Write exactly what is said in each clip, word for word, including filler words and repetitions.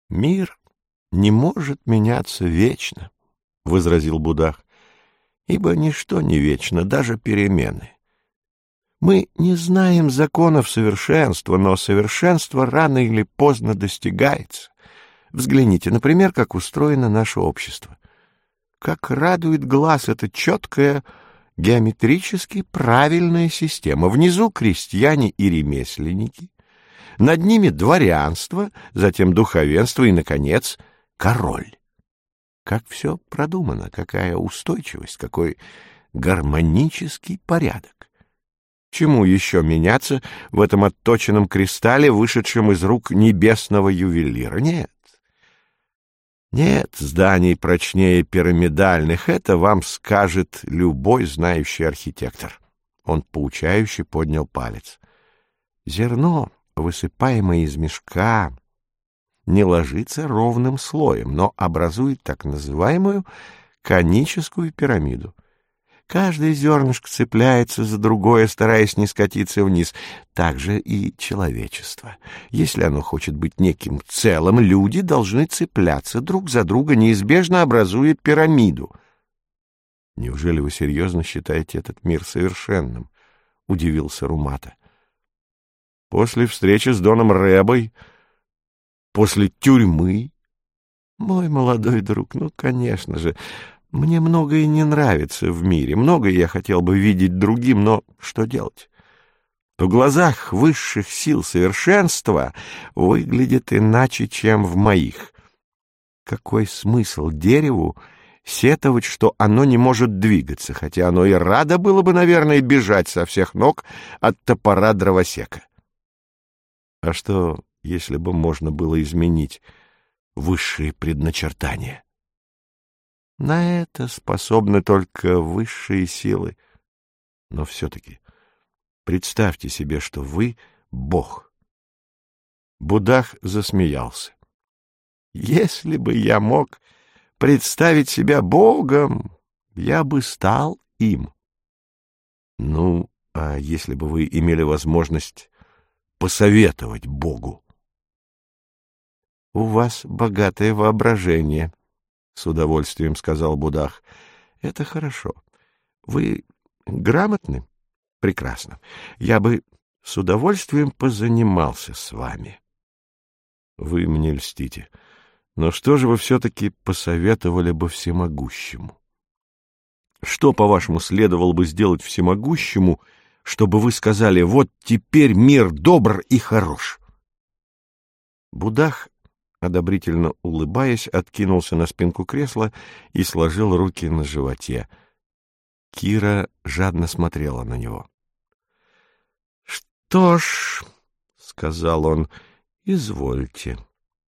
— Мир не может меняться вечно, — возразил Будах, — ибо ничто не вечно, даже перемены. Мы не знаем законов совершенства, но совершенство рано или поздно достигается. Взгляните, например, как устроено наше общество. Как радует глаз эта четкая, геометрически правильная система. Внизу крестьяне и ремесленники, над ними дворянство, затем духовенство и, наконец, король. Как все продумано, какая устойчивость, какой гармонический порядок. Чему еще меняться в этом отточенном кристалле, вышедшем из рук небесного ювелира? Нет. Нет зданий прочнее пирамидальных, это вам скажет любой знающий архитектор. Он поучающе поднял палец. Зерно, высыпаемое из мешка, не ложится ровным слоем, но образует так называемую коническую пирамиду. Каждое зернышко цепляется за другое, стараясь не скатиться вниз. Так же и человечество. Если оно хочет быть неким целым, люди должны цепляться друг за друга, неизбежно образуя пирамиду. — Неужели вы серьезно считаете этот мир совершенным? — удивился Румата. — После встречи с Доном Рэбой, после тюрьмы? — Мой молодой друг, ну, конечно же... Мне многое не нравится в мире, многое я хотел бы видеть другим, но что делать? В глазах высших сил совершенства выглядит иначе, чем в моих. Какой смысл дереву сетовать, что оно не может двигаться, хотя оно и радо было бы, наверное, бежать со всех ног от топора дровосека? А что, если бы можно было изменить высшие предначертания? На это способны только высшие силы. Но все-таки представьте себе, что вы — Бог. Будах засмеялся. Если бы я мог представить себя Богом, я бы стал им. Ну, а если бы вы имели возможность посоветовать Богу? У вас богатое воображение, — с удовольствием сказал Будах. — Это хорошо. Вы грамотны? Прекрасно. Я бы с удовольствием позанимался с вами. Вы мне льстите. Но что же вы все-таки посоветовали бы всемогущему? Что, по-вашему, следовало бы сделать всемогущему, чтобы вы сказали: вот теперь мир добр и хорош? Будах, одобрительно улыбаясь, откинулся на спинку кресла и сложил руки на животе. Кира жадно смотрела на него. — Что ж, — сказал он, — извольте.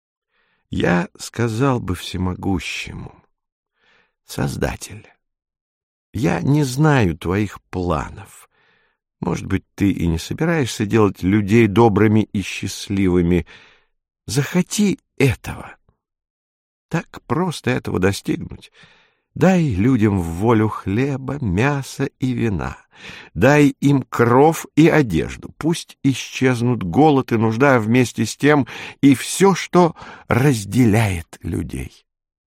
Я сказал бы всемогущему: Создатель, я не знаю твоих планов. Может быть, ты и не собираешься делать людей добрыми и счастливыми. Захоти этого. Так просто этого достигнуть. Дай людям в волю хлеба, мяса и вина. Дай им кров и одежду. Пусть исчезнут голод и нужда, а вместе с тем и все, что разделяет людей.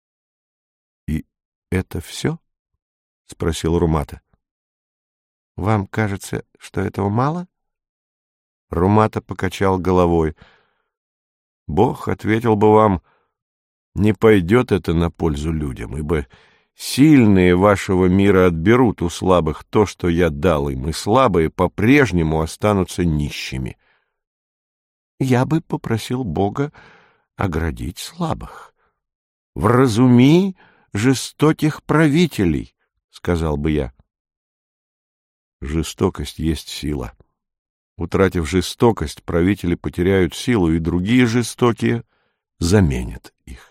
— И это все? — спросил Румата. — Вам кажется, что этого мало? Румата покачал головой. — Бог ответил бы вам: не пойдет это на пользу людям, ибо сильные вашего мира отберут у слабых то, что я дал им, и слабые по-прежнему останутся нищими. Я бы попросил Бога оградить слабых. «Вразуми жестоких правителей», — сказал бы я. Жестокость есть сила. Утратив жестокость, правители потеряют силу, и другие жестокие заменят их.